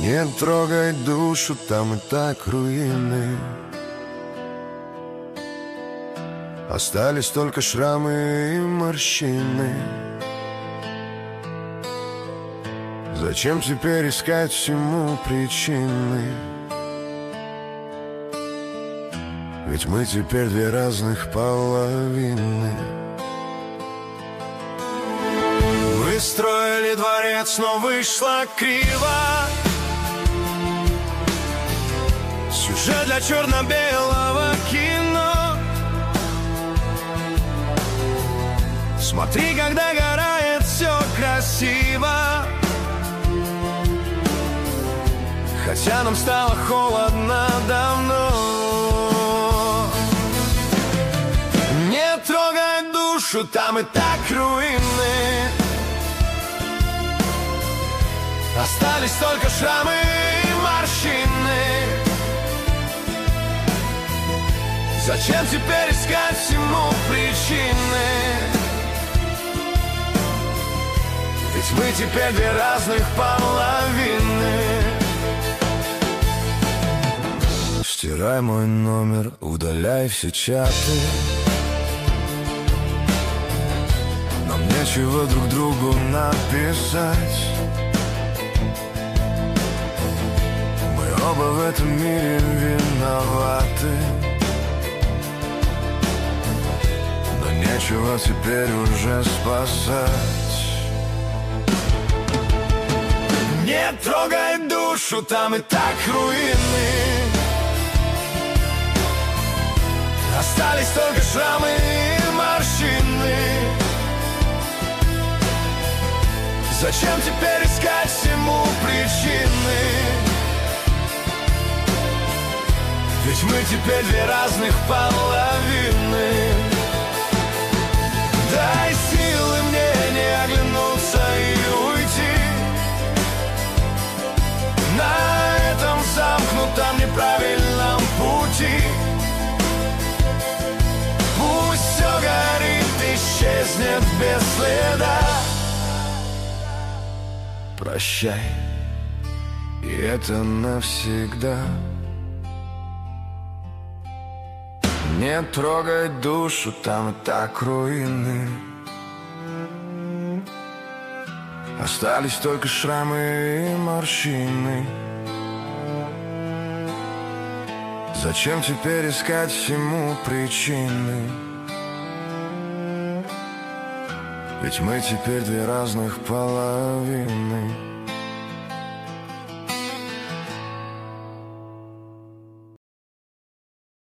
Не трогай душу, там и так руины. Остались только шрамы и морщины. Зачем теперь искать всему причины? Ведь мы теперь две разных половины. Мы строили дворец, но вышло криво. Сюжет для черно-белого кино. Смотри, когда горает, все красиво. Хотя нам стало холодно давно. Не трогай душу, там и так руины. Остались только шрамы и морщины. Зачем теперь искать всему причины? Ведь мы теперь две разных половины. Стирай мой номер, удаляй все чаты. Нам нечего друг другу написать. Мы оба в этом мире виноваты. Но нечего теперь уже спасать. Не трогай душу, там и так руины. Остались только шрамы и морщины. Зачем теперь искать всему причины? Ведь мы теперь две разных половины. Дай силы мне не оглянуться и уйти. На этом замкнутом неправильном пути. Пусть все горит, исчезнет без следа. Прощай, и это навсегда. Не трогай душу, там и так руины. Остались только шрамы и морщины. Зачем теперь искать всему причины? Ведь мы теперь две разных половины.